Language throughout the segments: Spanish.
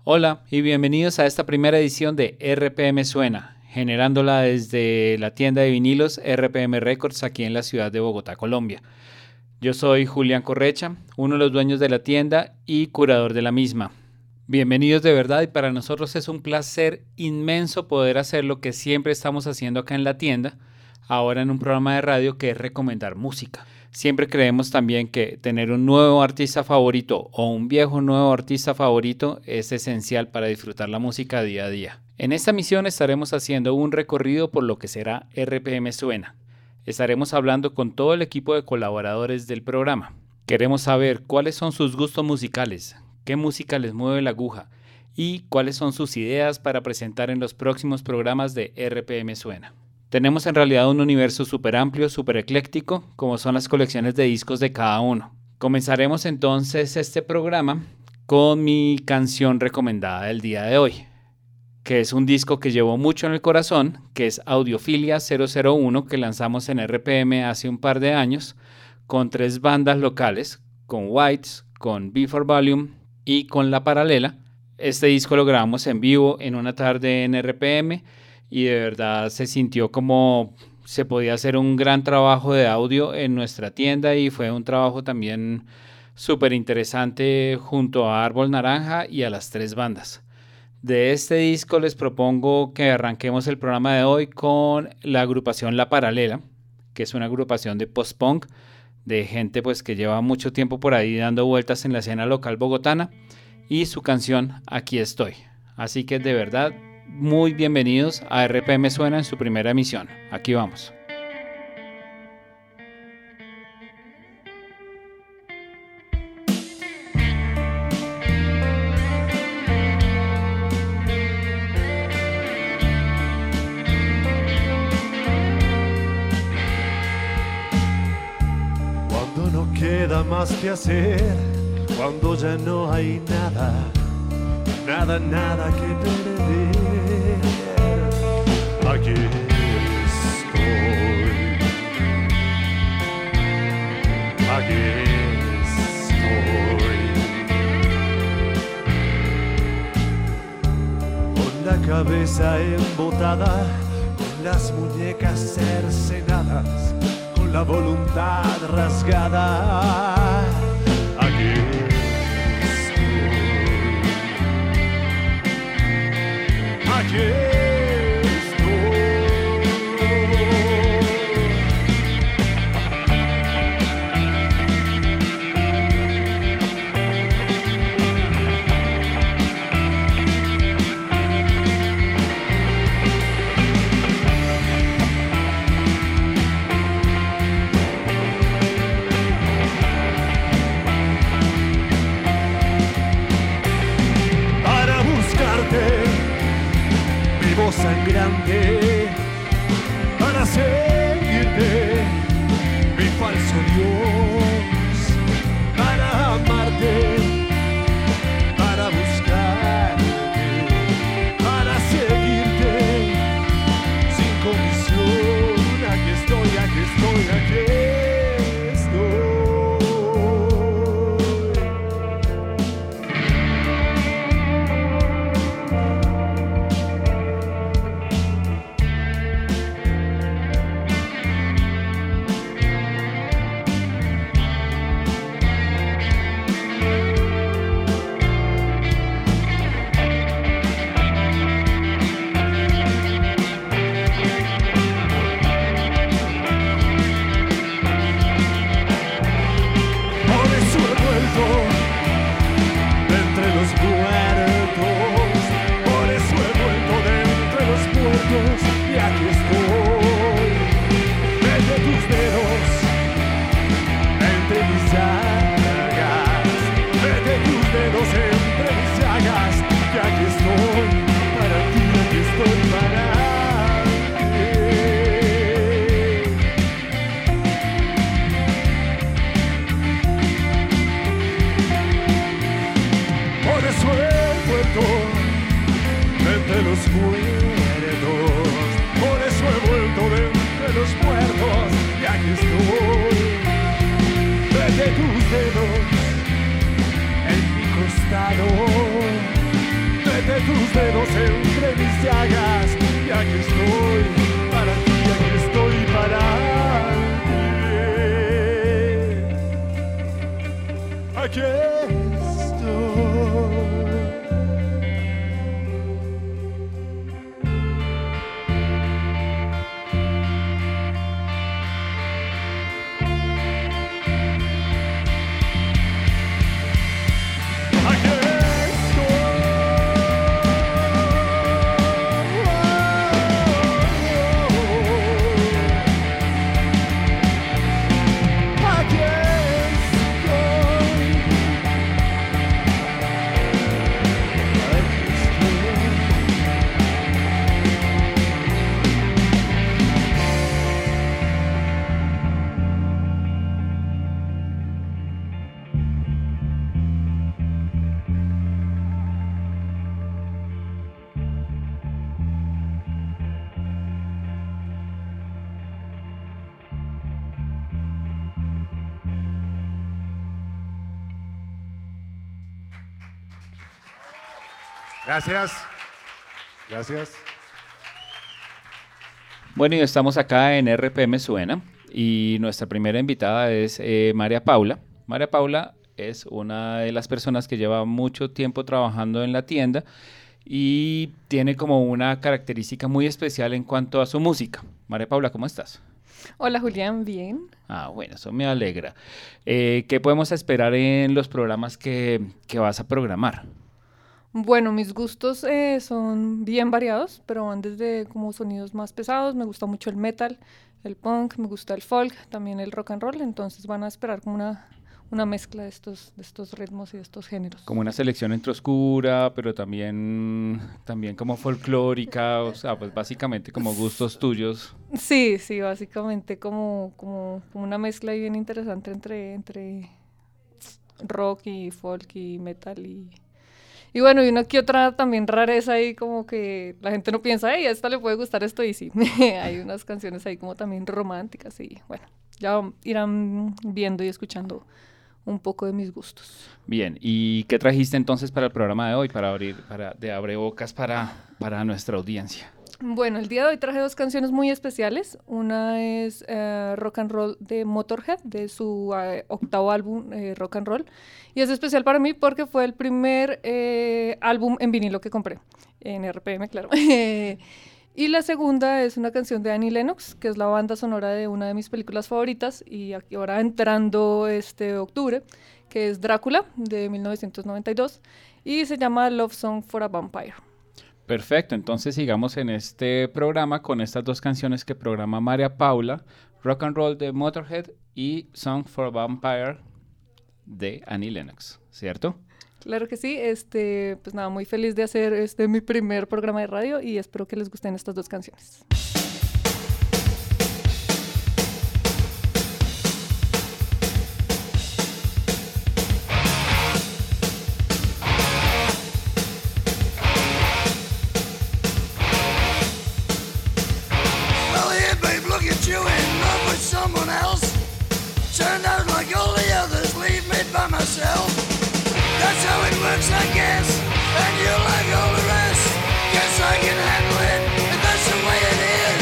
Hola y bienvenidos a esta primera edición de RPM Suena, generándola desde la tienda de vinilos RPM Records aquí en la ciudad de Bogotá, Colombia. Yo soy Julián Correcha, uno de los dueños de la tienda y curador de la misma. Bienvenidos de verdad y para nosotros es un placer inmenso poder hacer lo que siempre estamos haciendo acá en la tienda, ahora en un programa de radio que es recomendar música. Siempre creemos también que tener un nuevo artista favorito o un viejo nuevo artista favorito es esencial para disfrutar la música día a día. En esta misión estaremos haciendo un recorrido por lo que será RPM Suena. Estaremos hablando con todo el equipo de colaboradores del programa. Queremos saber cuáles son sus gustos musicales, qué música les mueve la aguja y cuáles son sus ideas para presentar en los próximos programas de RPM Suena. Tenemos en realidad un universo súper amplio, súper ecléctico, como son las colecciones de discos de cada uno. Comenzaremos entonces este programa con mi canción recomendada del día de hoy, que es un disco que llevo mucho en el corazón, que es Audiofilia 001, que lanzamos en RPM hace un par de años, con 3 bandas locales, con Whites, con B4 Volume y con La Paralela. Este disco lo grabamos en vivo en una tarde en RPM, y de verdad se sintió como se podía hacer un gran trabajo de audio en nuestra tienda y fue un trabajo también súper interesante junto a Árbol Naranja y a las 3 bandas. De este disco les propongo que arranquemos el programa de hoy con la agrupación La Paralela, que es una agrupación de post-punk, de gente pues que lleva mucho tiempo por ahí dando vueltas en la escena local bogotana, y su canción Aquí estoy. Así que de verdad, muy bienvenidos a RPM Suena en su primera emisión. Aquí vamos. Cuando no queda más que hacer, cuando ya no hay nada que perder, aquí estoy, con la cabeza embotada, con las muñecas cercenadas, con la voluntad rasgada, aquí estoy. Para buscarte, vivo sangrante, para seguirte, mi falso Dios, para amarte, para buscarte, para seguirte, sin condición. Aquí estoy, aquí estoy, aquí estoy. tus dedos en mi costado. dedos entre mis llagas. Y aquí estoy para ti, aquí estoy para ti. Aquí estoy. Gracias. Gracias. Bueno, y estamos acá en RPM Suena y nuestra primera invitada es María Paula. María Paula es una de las personas que lleva mucho tiempo trabajando en la tienda y tiene como una característica muy especial en cuanto a su música. María Paula, ¿cómo estás? Hola Julián, bien. Bueno, eso me alegra. ¿Qué podemos esperar en los programas que vas a programar? Bueno, mis gustos son bien variados, pero van desde como sonidos más pesados, me gusta mucho el metal, el punk, me gusta el folk, también el rock and roll, entonces van a esperar como una mezcla de estos ritmos y de estos géneros. Como una selección entre oscura, pero también como folclórica, o sea, pues básicamente como gustos tuyos. Sí, básicamente como una mezcla bien interesante entre rock y folk y metal y bueno, y una que otra también rareza ahí como que la gente no piensa, hey, a esta le puede gustar esto y sí, hay unas canciones ahí como también románticas y bueno, ya irán viendo y escuchando un poco de mis gustos. Bien, ¿y qué trajiste entonces para el programa de hoy, de abrebocas para nuestra audiencia? Bueno, el día de hoy traje dos canciones muy especiales. Una es Rock and Roll de Motorhead, de su octavo álbum Rock and Roll. Y es especial para mí porque fue el primer álbum en vinilo que compré, en RPM, claro. Y la segunda es una canción de Annie Lennox, que es la banda sonora de una de mis películas favoritas, y aquí ahora entrando este octubre, que es Drácula, de 1992, y se llama Love Song for a Vampire. Perfecto, entonces sigamos en este programa con estas dos canciones que programa María Paula, Rock and Roll de Motorhead y Song for a Vampire de Annie Lennox, ¿cierto? Claro que sí, pues nada, muy feliz de hacer mi primer programa de radio y espero que les gusten estas dos canciones. Someone else turned out like all the others, leave me by myself. That's how it works, I guess. And you like all the rest. Guess I can handle it, and that's the way it is.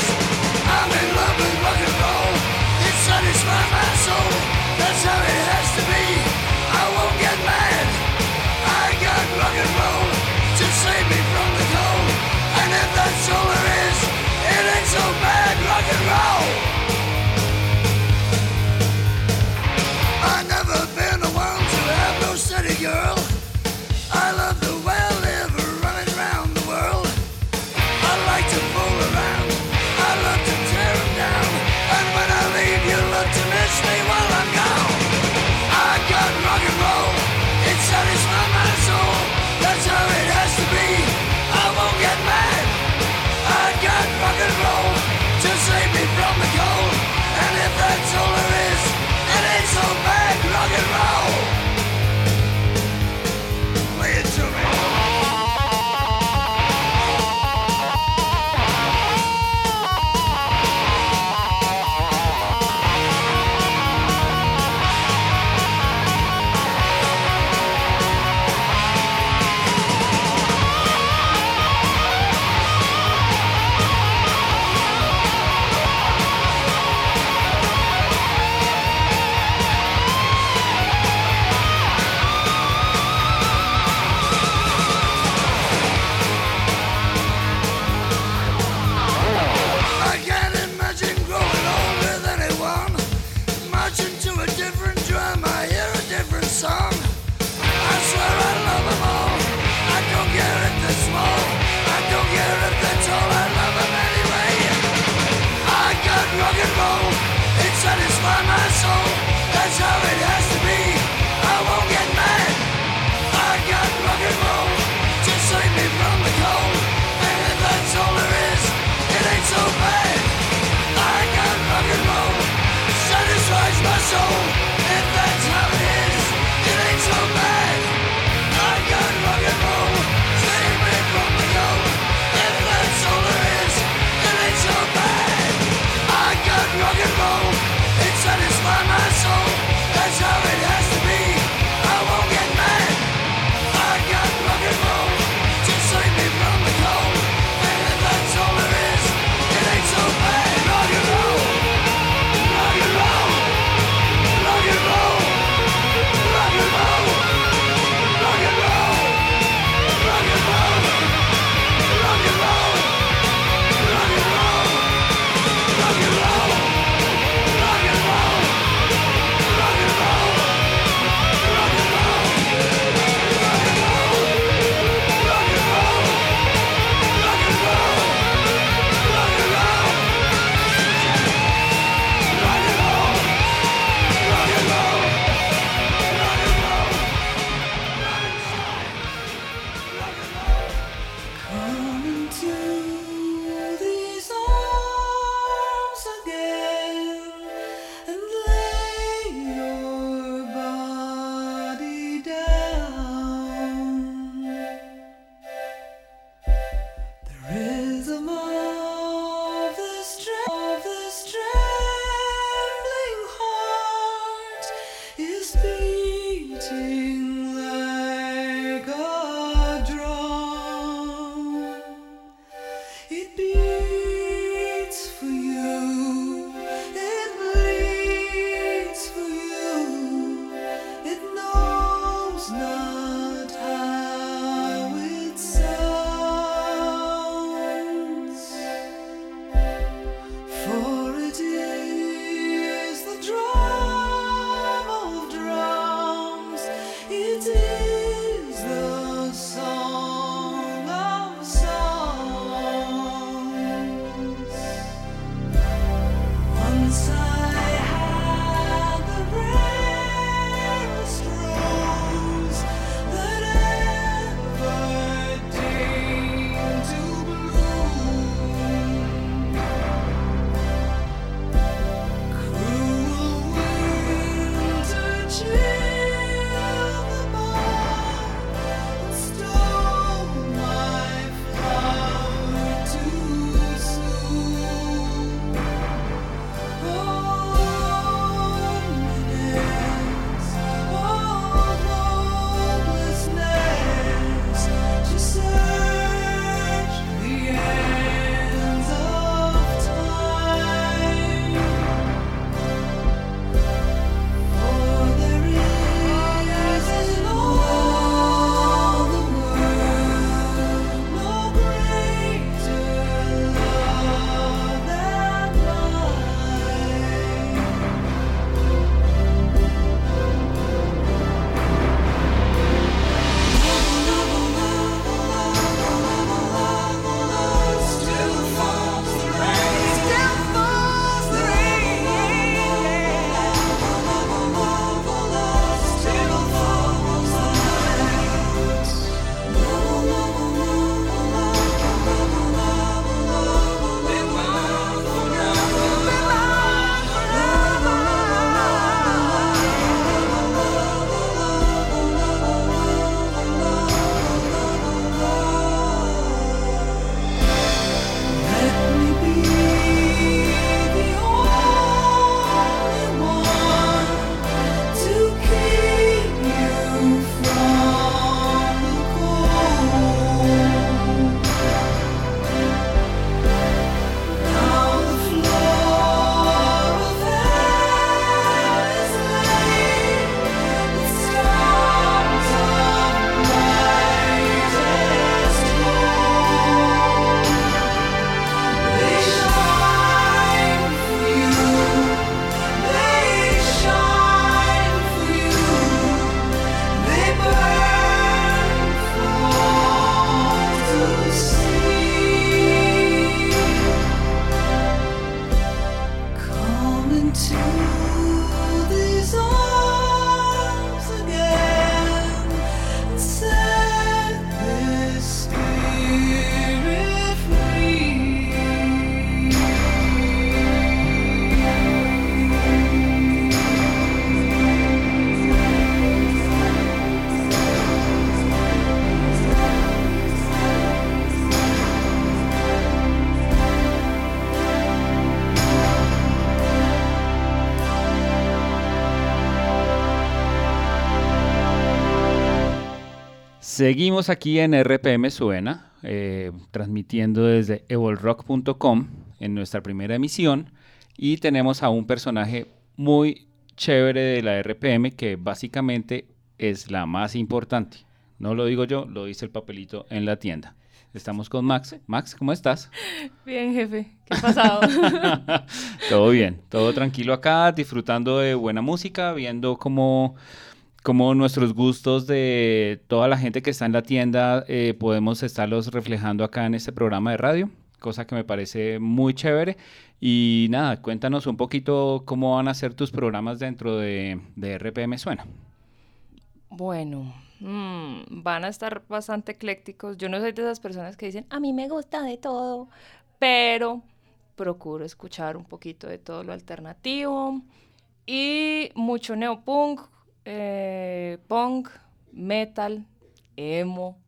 Seguimos aquí en RPM Suena, transmitiendo desde evolrock.com en nuestra primera emisión y tenemos a un personaje muy chévere de la RPM que básicamente es la más importante. No lo digo yo, lo dice el papelito en la tienda. Estamos con Max. Max, ¿cómo estás? Bien, jefe. ¿Qué ha pasado? Todo bien, todo tranquilo acá, disfrutando de buena música, viendo cómo nuestros gustos de toda la gente que está en la tienda podemos estarlos reflejando acá en este programa de radio, cosa que me parece muy chévere. Y nada, cuéntanos un poquito cómo van a ser tus programas dentro de RPM Suena. Bueno, van a estar bastante eclécticos. Yo no soy de esas personas que dicen, a mí me gusta de todo, pero procuro escuchar un poquito de todo lo alternativo y mucho neopunk, punk, metal, emo.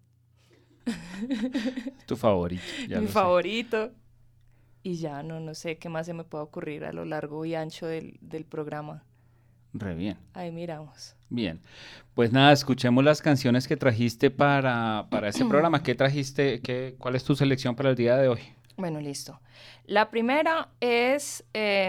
Tu favorito. Mi favorito. Y ya no sé qué más se me puede ocurrir a lo largo y ancho del programa. Re bien. Ahí miramos. Bien. Pues nada, escuchemos las canciones que trajiste para este programa. ¿Qué trajiste? ¿Cuál es tu selección para el día de hoy? Bueno, listo. La primera es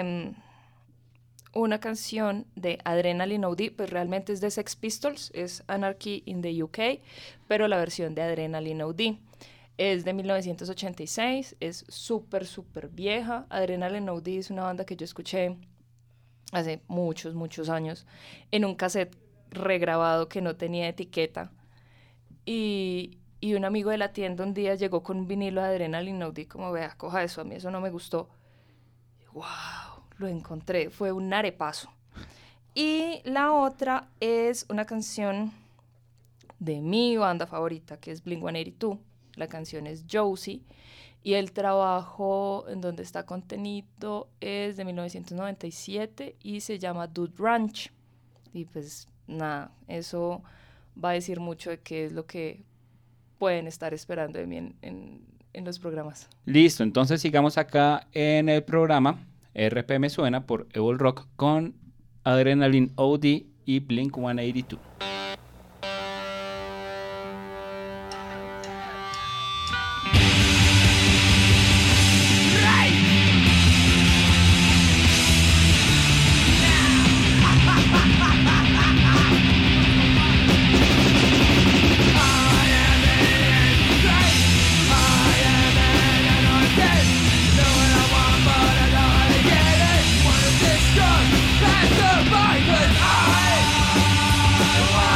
una canción de Adrenaline OD, pues realmente es de Sex Pistols, es Anarchy in the UK, pero la versión de Adrenaline OD es de 1986, es súper vieja. Adrenaline OD es una banda que yo escuché hace muchos años en un cassette regrabado que no tenía etiqueta y un amigo de la tienda un día llegó con un vinilo de Adrenaline OD como, vea, coja eso, a mí eso no me gustó. ¡Wow! Lo encontré, fue un arepaso. Y la otra es una canción de mi banda favorita, que es Blink-182. La canción es Josie, y el trabajo en donde está contenido es de 1997 y se llama Dude Ranch. Y pues nada, eso va a decir mucho de qué es lo que pueden estar esperando de mí en los programas. Listo, entonces sigamos acá en el programa RPM Suena por Evil Rock con Adrenaline OD y Blink-182. I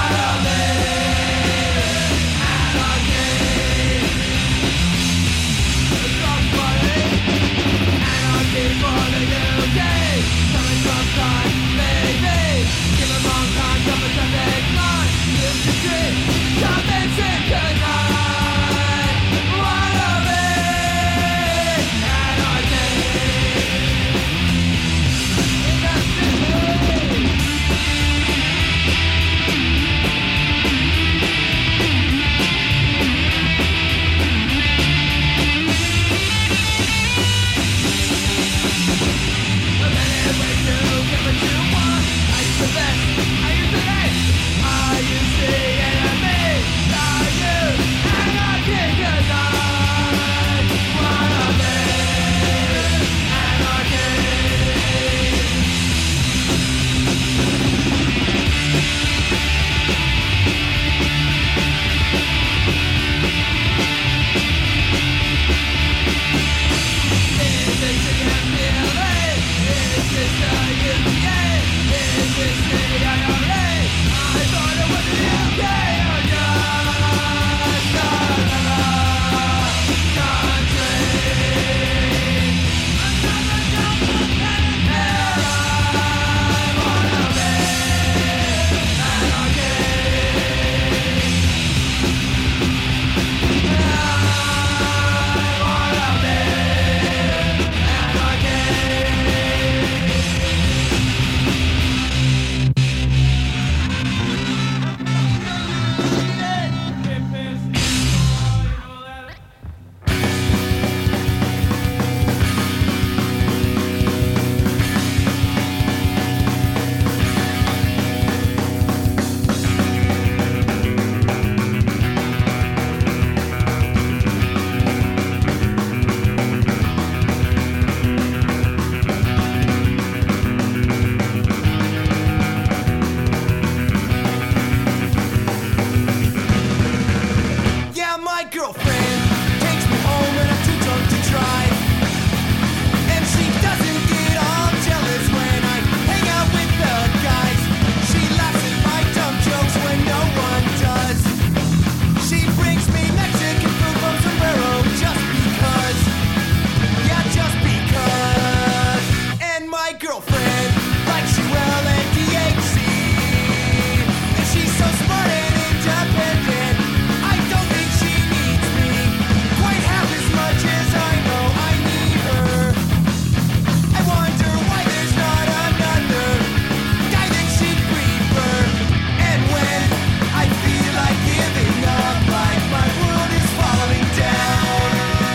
my girlfriend takes me home when I'm too drunk to drive. And she doesn't get all jealous when I hang out with the guys. She laughs at my dumb jokes when no one does. She brings me Mexican food from Sombrero just because. Yeah, just because. And my girlfriend likes UL and DHC. And she's so smart and independent. I don't think she needs me quite half as much as I know I need her. I wonder why there's not another guy that she'd prefer. And when I feel like giving up, like my world is falling down,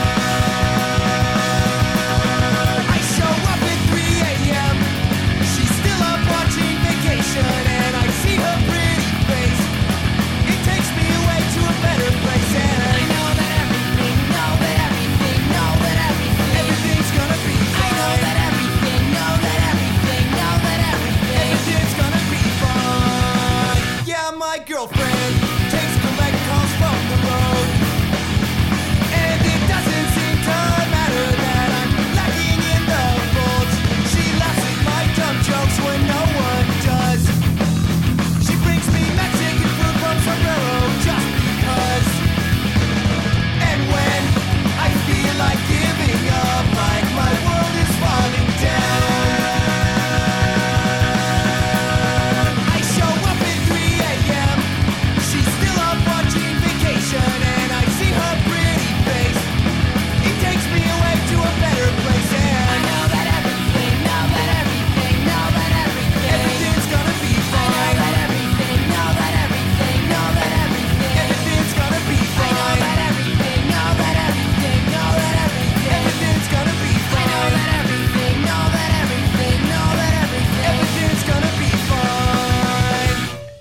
I show up at 3 a.m. She's still up watching Vacation, and I see her pretty face. It takes me away to a better place, and I know that everything's gonna be fine. Everything's gonna be fine. Yeah, my girlfriend takes collect calls from the road, and it doesn't seem to matter that I'm lacking in the folds. She laughs at my dumb jokes when no one does. She brings me Mexican food from Sombrero just because. And when I feel like giving up, like my world is falling down, I show up at 3 a.m. She's still up watching Vacation, and I see her pretty face. It takes me away to a better place, and I know that everything's gonna be fine. Everything's gonna be fine. Everything's gonna be fine. Everything's gonna be fine.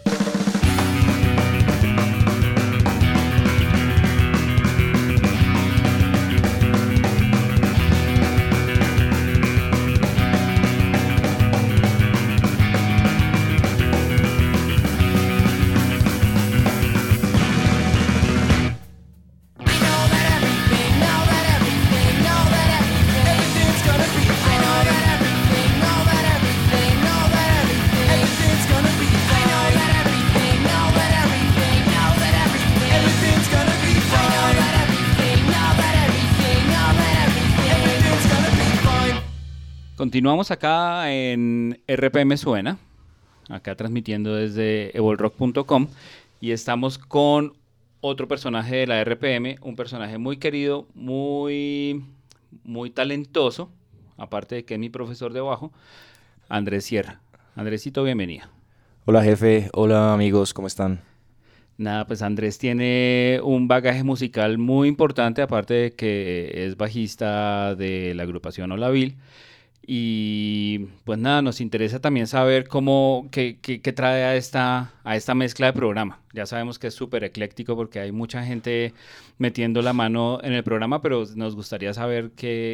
Everything's gonna be fine. Everything's gonna be fine. Everything's gonna be fine. Everything's gonna be fine. Continuamos acá en RPM Suena, acá transmitiendo desde evolrock.com, y estamos con otro personaje de la RPM, un personaje muy querido, muy talentoso, aparte de que es mi profesor de bajo, Andrés Sierra. Andresito, bienvenida. Hola jefe, hola amigos, ¿cómo están? Nada, pues Andrés tiene un bagaje musical muy importante, aparte de que es bajista de la agrupación Olavil. Y pues nada, nos interesa también saber qué trae a esta mezcla de programa. Ya sabemos que es súper ecléctico porque hay mucha gente metiendo la mano en el programa, pero nos gustaría saber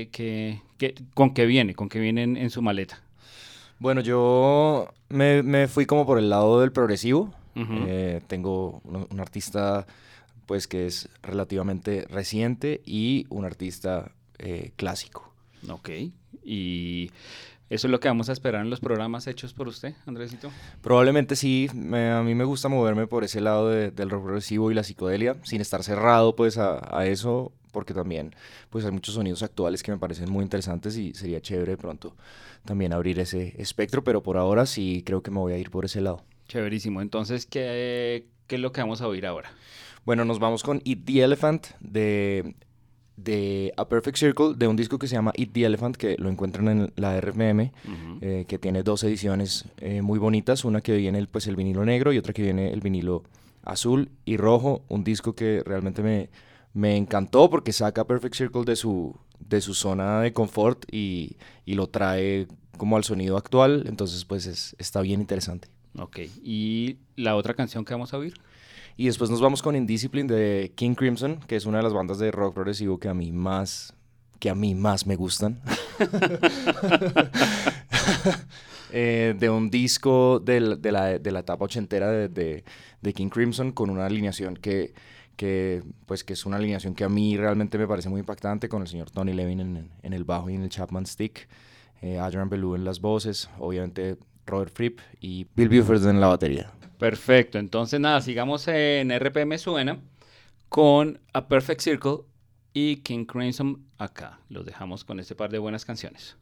con qué viene en su maleta. Bueno, yo me fui como por el lado del progresivo. Ujú. Tengo un artista pues que es relativamente reciente y un artista clásico. Ok, y eso es lo que vamos a esperar en los programas hechos por usted, Andresito. Probablemente sí, a mí me gusta moverme por ese lado del rock progresivo y la psicodelia, sin estar cerrado pues a eso, porque también pues hay muchos sonidos actuales que me parecen muy interesantes y sería chévere de pronto también abrir ese espectro, pero por ahora sí creo que me voy a ir por ese lado. Chéverísimo, entonces, ¿qué es lo que vamos a oír ahora? Bueno, nos vamos con Eat the Elephant de A Perfect Circle, de un disco que se llama Eat the Elephant, que lo encuentran en la RPM, que tiene 2 ediciones muy bonitas, una que viene pues el vinilo negro y otra que viene el vinilo azul y rojo, un disco que realmente me encantó porque saca A Perfect Circle de su zona de confort y lo trae como al sonido actual, entonces pues está bien interesante. Ok, ¿y la otra canción que vamos a oír? Y después nos vamos con Indiscipline de King Crimson, que es una de las bandas de rock progresivo que a mí más me gustan. De un disco de la etapa ochentera de King Crimson, con una alineación que que es una alineación que a mí realmente me parece muy impactante, con el señor Tony Levin en el bajo y en el Chapman Stick, Adrian Belew en las voces, obviamente Robert Fripp y Bill Buford en la batería. Perfecto, entonces nada, sigamos en RPM Suena con A Perfect Circle y King Crimson acá. Los dejamos con este par de buenas canciones.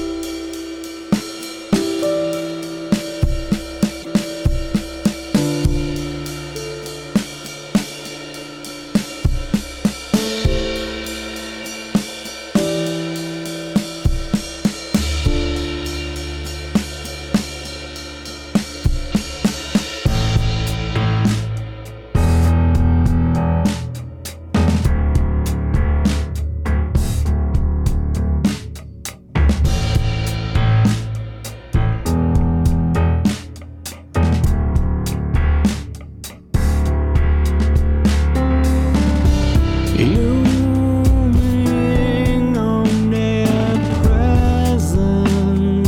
Looming omnipresent,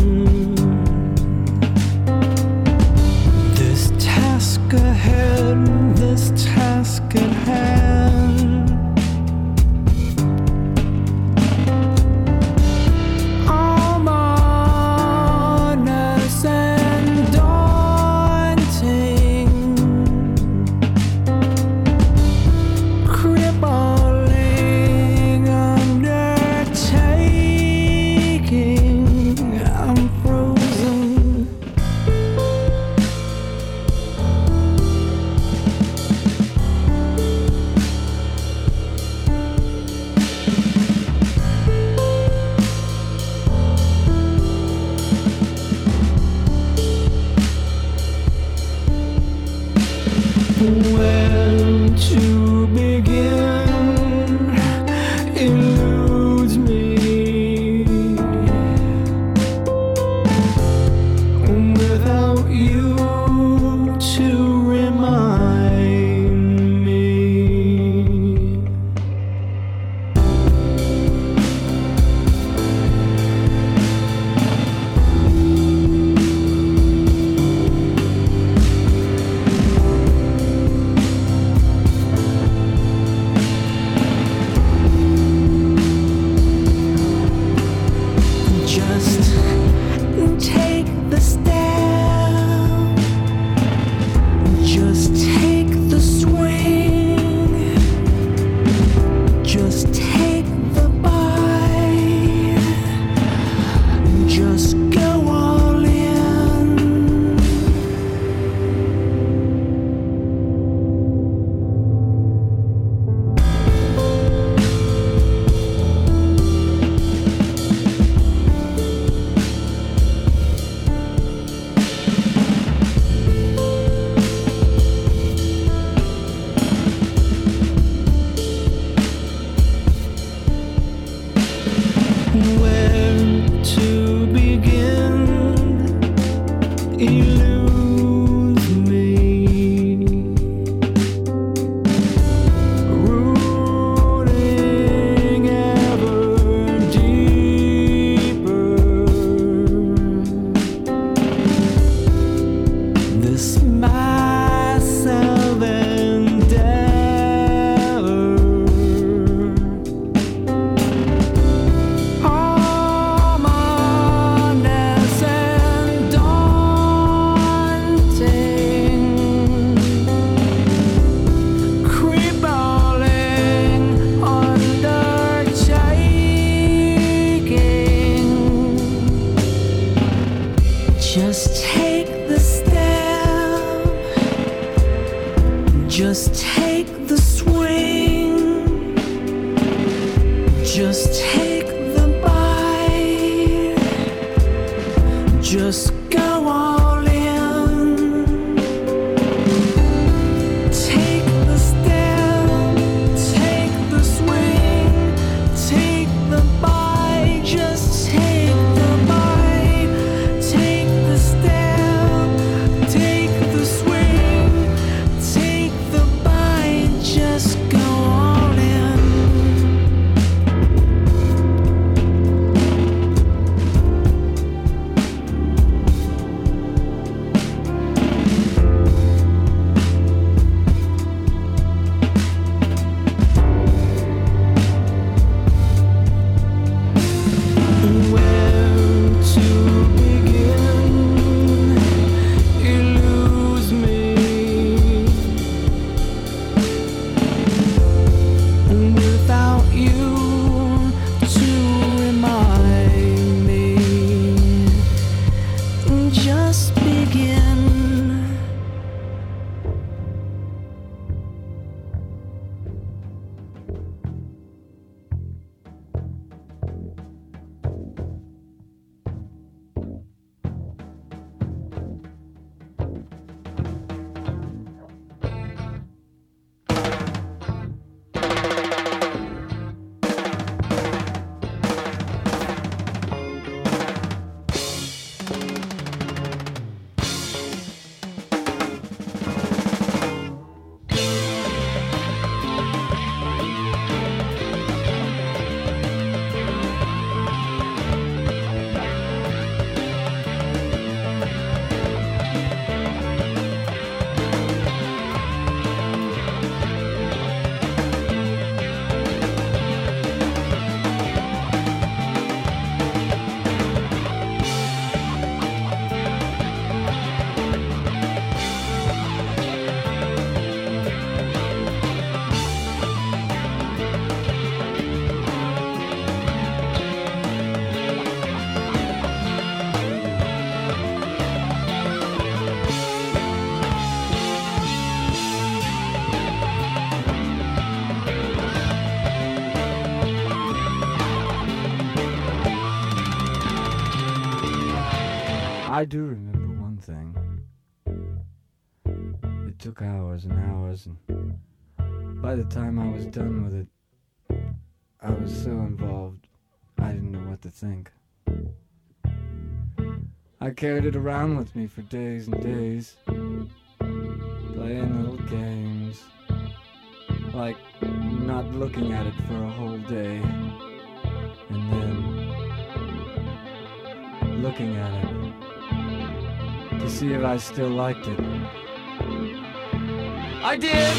this task ahead, this task at hand. Ominous and daunting, crippling undertaking. I'm frozen. Where to begin eludes me. Without you to remind me. Just take the step. Just take the swing. Just take the bite. Just go all in. Where to begin eludes me. Rooting ever deeper. This massive endeavor. Ominous and daunting, crippling undertaking. Just take the step. Just take the swing. Just take the bite. Just go all in. Take the step. Take the swing. Take the bite. Just take the bite. Take the step. Take the swing. Take the bite. Just go all in. I do remember one thing. It took hours and hours, and by the time I was done with it, I was so involved, I didn't know what to think. I carried it around with me for days and days, playing little games, like not looking at it for a whole day, and then looking at it to see if I still liked it. I did!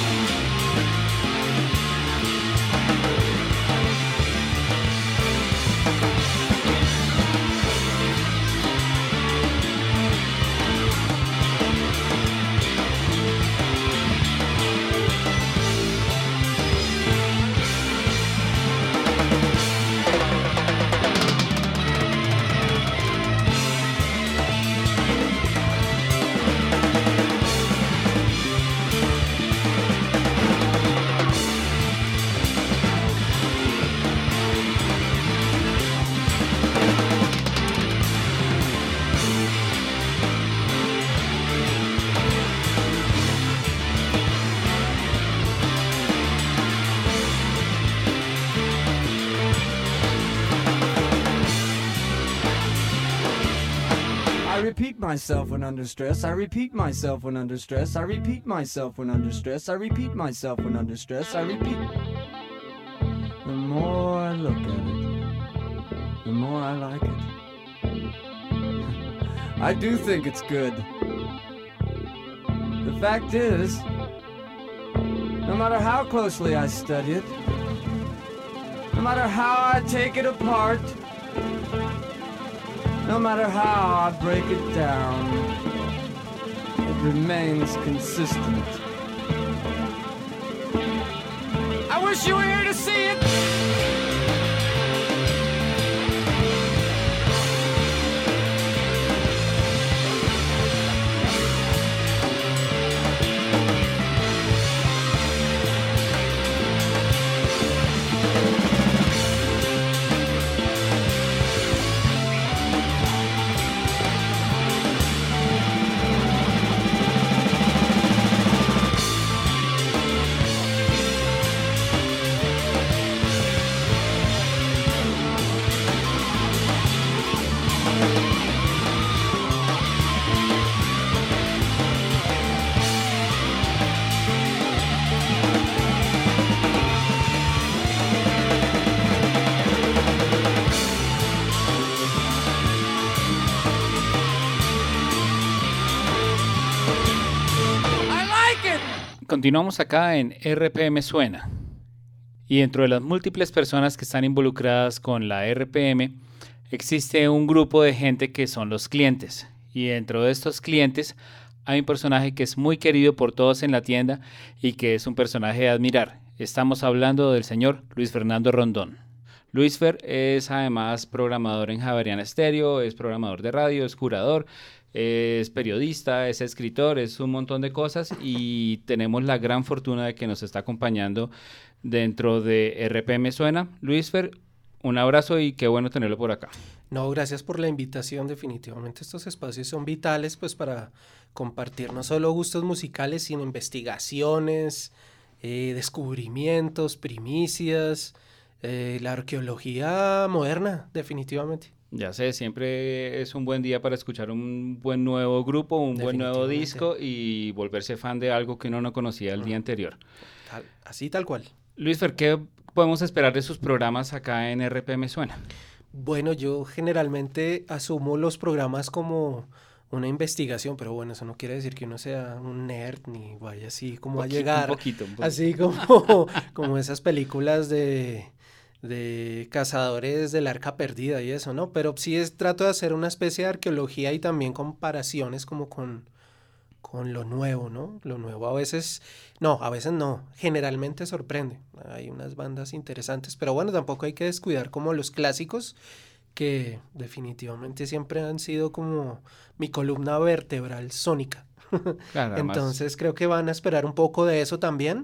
I repeat myself when under stress. I repeat myself when under stress. I repeat myself when under stress. I repeat myself when under stress. I repeat. The more I look at it, the more I like it. I do think it's good. The fact is, no matter how closely I study it, no matter how I take it apart, no matter how I break it down, it remains consistent. I wish you were here to see it! Continuamos acá en RPM Suena. Y dentro de las múltiples personas que están involucradas con la RPM, existe un grupo de gente que son los clientes. Y dentro de estos clientes hay un personaje que es muy querido por todos en la tienda y que es un personaje de admirar. Estamos hablando del señor Luis Fernando Rondón. Luis Fer es además programador en Javeriana Stereo, es programador de radio, es curador, es periodista, es escritor, es un montón de cosas y tenemos la gran fortuna de que nos está acompañando dentro de RPM Suena. Luis Fer, un abrazo y qué bueno tenerlo por acá. No, gracias por la invitación. Definitivamente estos espacios son vitales pues para compartir no solo gustos musicales, sino investigaciones, descubrimientos, primicias, la arqueología moderna, definitivamente. Ya sé, siempre es un buen día para escuchar un buen nuevo grupo, un buen nuevo disco y volverse fan de algo que uno no conocía el día anterior. Así tal cual. Luis Fer, ¿qué podemos esperar de sus programas acá en RPM Suena? Bueno, yo generalmente asumo los programas como una investigación, pero bueno, eso no quiere decir que uno sea un nerd ni vaya así como a llegar, un poquito. Así como esas películas de cazadores del arca perdida y eso, ¿no? Pero sí trato de hacer una especie de arqueología y también comparaciones como con lo nuevo, ¿no? Lo nuevo a veces no, generalmente sorprende. Hay unas bandas interesantes, pero bueno, tampoco hay que descuidar como los clásicos que definitivamente siempre han sido como mi columna vertebral sónica. Claro, Entonces creo que van a esperar un poco de eso también,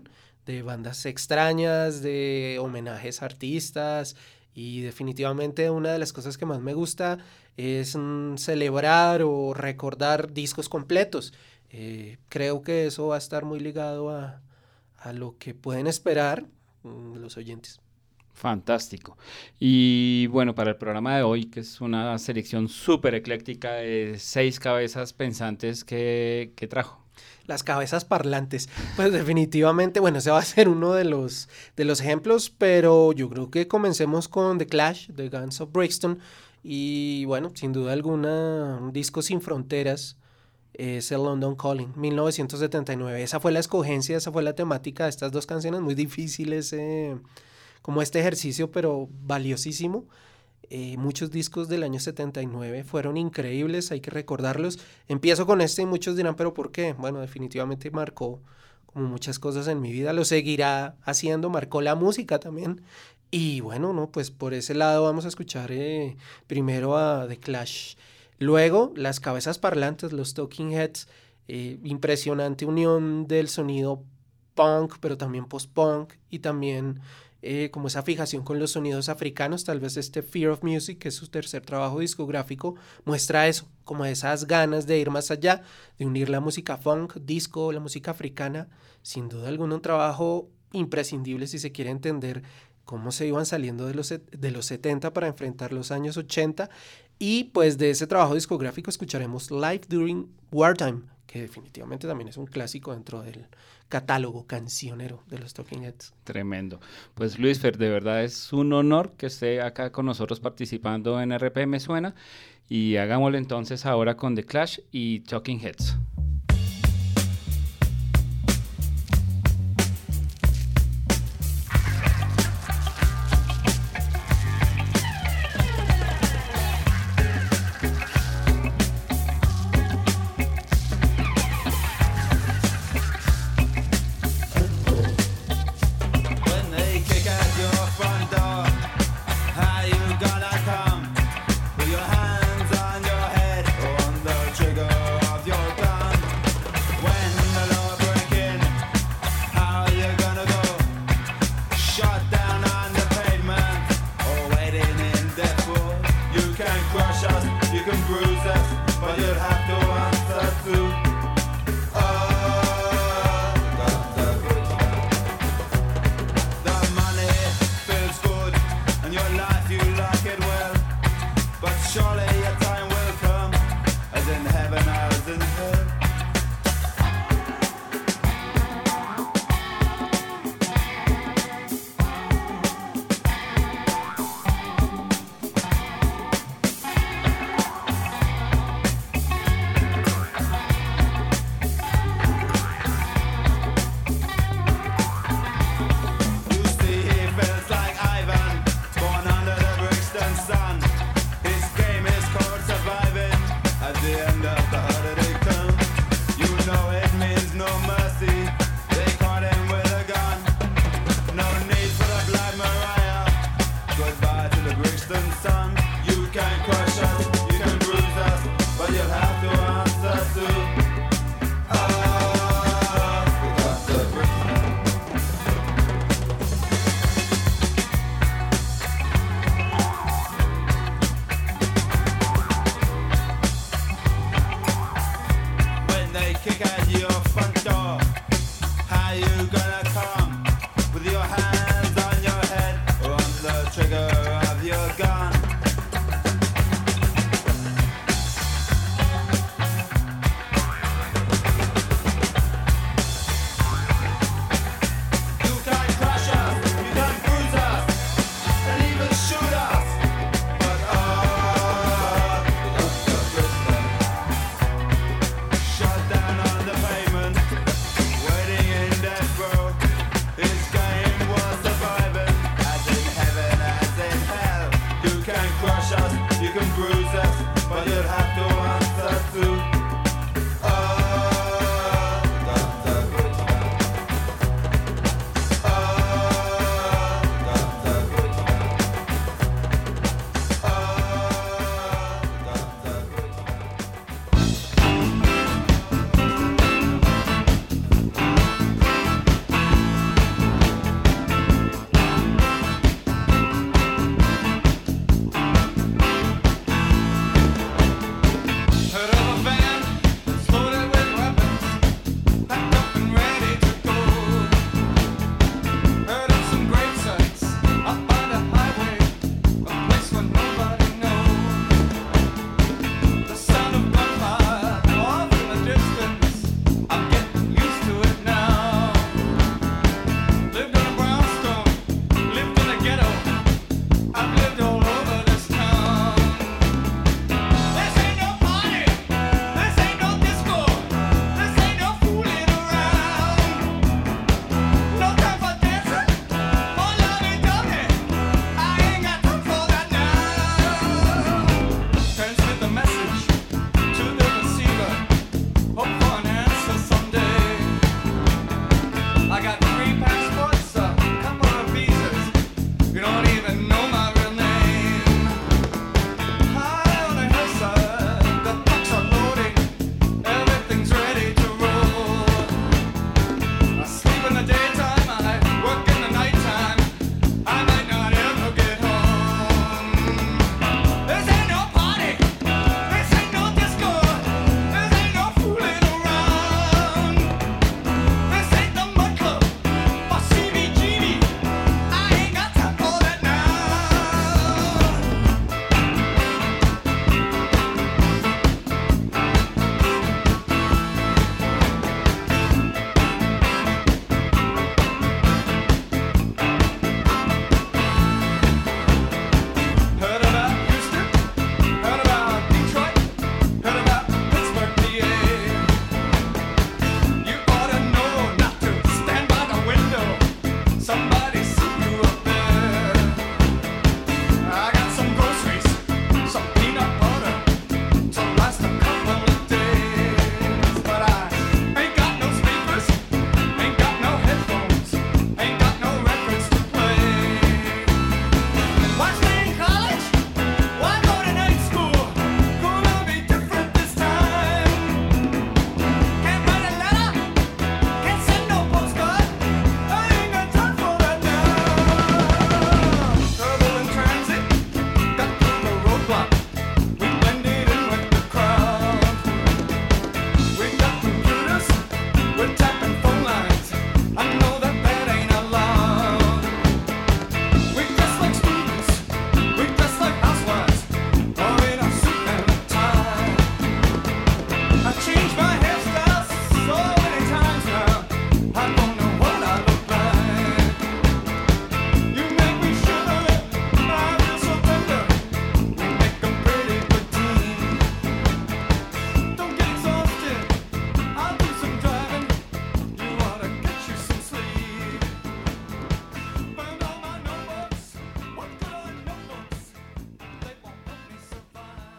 de bandas extrañas, de homenajes a artistas, y definitivamente una de las cosas que más me gusta es celebrar o recordar discos completos. Creo que eso va a estar muy ligado a lo que pueden esperar los oyentes. Fantástico. Y bueno, para el programa de hoy, que es una selección súper ecléctica de 6 cabezas pensantes que trajo. Las cabezas parlantes, pues definitivamente, bueno, ese va a ser uno de los ejemplos, pero yo creo que comencemos con The Clash, de Guns of Brixton, y bueno, sin duda alguna, un disco sin fronteras, es el London Calling, 1979. Esa fue la escogencia, esa fue la temática de estas dos canciones, muy difíciles, como este ejercicio, pero valiosísimo. Muchos discos del año 79 fueron increíbles, hay que recordarlos. Empiezo con este y muchos dirán, ¿pero por qué? Bueno, definitivamente marcó como muchas cosas en mi vida, lo seguirá haciendo, marcó la música también. Y bueno, no, pues por ese lado vamos a escuchar primero a The Clash. Luego, las cabezas parlantes, los Talking Heads, impresionante unión del sonido punk, pero también post-punk, y también como esa fijación con los sonidos africanos. Tal vez este Fear of Music, que es su tercer trabajo discográfico, muestra eso, como esas ganas de ir más allá, de unir la música funk, disco, la música africana. Sin duda alguna un trabajo imprescindible si se quiere entender cómo se iban saliendo de los 70 para enfrentar los años 80. Y pues de ese trabajo discográfico escucharemos Life During Wartime, que definitivamente también es un clásico dentro del catálogo cancionero de los Talking Heads. Tremendo. Pues Luis Fer, de verdad es un honor que esté acá con nosotros participando en RPM Suena, y hagámoslo entonces ahora con The Clash y Talking Heads.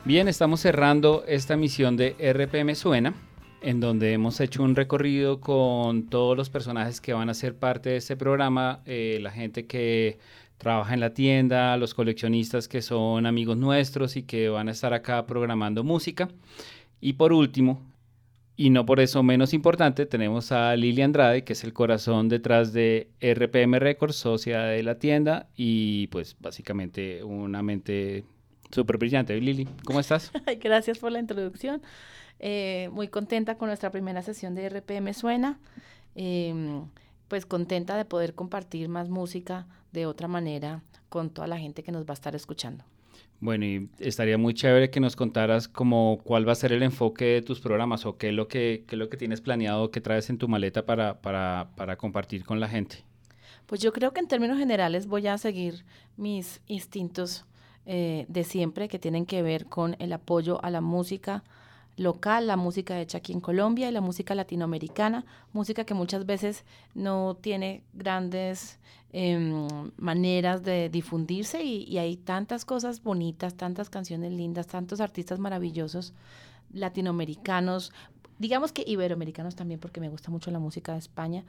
Bien, estamos cerrando esta emisión de RPM Suena, en donde hemos hecho un recorrido con todos los personajes que van a ser parte de este programa, la gente que trabaja en la tienda, los coleccionistas que son amigos nuestros y que van a estar acá programando música. Y por último, y no por eso menos importante, tenemos a Lili Andrade, que es el corazón detrás de RPM Records, socia de la tienda y pues básicamente una mente súper brillante. Lili, ¿cómo estás? Gracias por la introducción. Muy contenta con nuestra primera sesión de RPM Suena. Pues contenta de poder compartir más música de otra manera con toda la gente que nos va a estar escuchando. Bueno, y estaría muy chévere que nos contaras como cuál va a ser el enfoque de tus programas o qué es lo que tienes planeado, qué traes en tu maleta para compartir con la gente. Pues yo creo que en términos generales voy a seguir mis instintos de siempre, que tienen que ver con el apoyo a la música local, la música hecha aquí en Colombia y la música latinoamericana, música que muchas veces no tiene grandes maneras de difundirse y hay tantas cosas bonitas, tantas canciones lindas, tantos artistas maravillosos latinoamericanos, digamos que iberoamericanos también, porque me gusta mucho la música de España,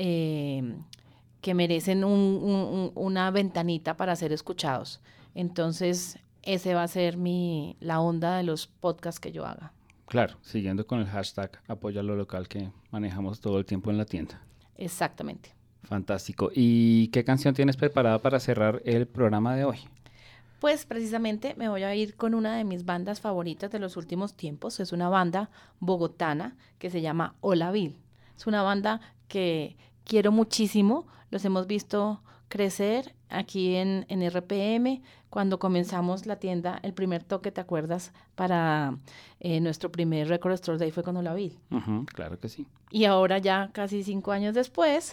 que merecen una ventanita para ser escuchados. Entonces, ese va a ser la onda de los podcasts que yo haga. Claro, siguiendo con el hashtag Apoya lo local que manejamos todo el tiempo en la tienda. Exactamente. Fantástico. ¿Y qué canción tienes preparada para cerrar el programa de hoy? Pues precisamente me voy a ir con una de mis bandas favoritas de los últimos tiempos. Es una banda bogotana que se llama Hola Bill. Es una banda que quiero muchísimo. Los hemos visto crecer aquí en RPM. Cuando comenzamos la tienda, el primer toque, ¿te acuerdas? Para nuestro primer Record Store Day fue con Hola Bill. Claro que sí. Y ahora ya casi 5 años después,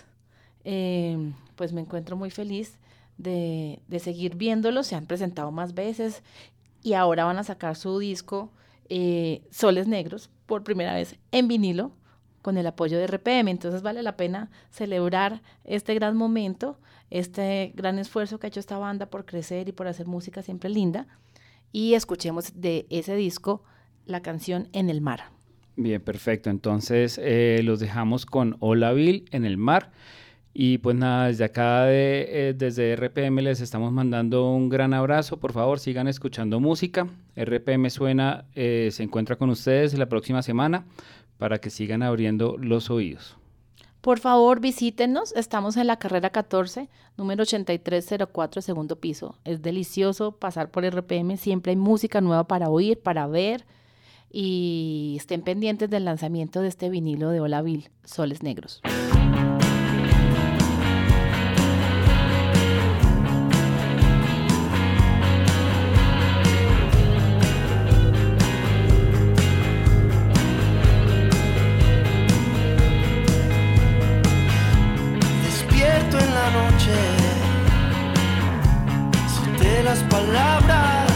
pues me encuentro muy feliz de seguir viéndolos. Se han presentado más veces y ahora van a sacar su disco Soles Negros por primera vez en vinilo con el apoyo de RPM. Entonces vale la pena celebrar este gran momento, este gran esfuerzo que ha hecho esta banda por crecer y por hacer música siempre linda. Y escuchemos de ese disco la canción En el Mar. Bien, perfecto. Entonces los dejamos con Hola Bill, En el Mar. Y pues nada, desde acá, desde RPM les estamos mandando un gran abrazo. Por favor, sigan escuchando música. RPM Suena se encuentra con ustedes la próxima semana para que sigan abriendo los oídos. Por favor, visítenos. Estamos en la carrera 14, número 8304, segundo piso. Es delicioso pasar por RPM. Siempre hay música nueva para oír, para ver. Y estén pendientes del lanzamiento de este vinilo de Hola Bill, Soles Negros. Despierto en la noche, solté las palabras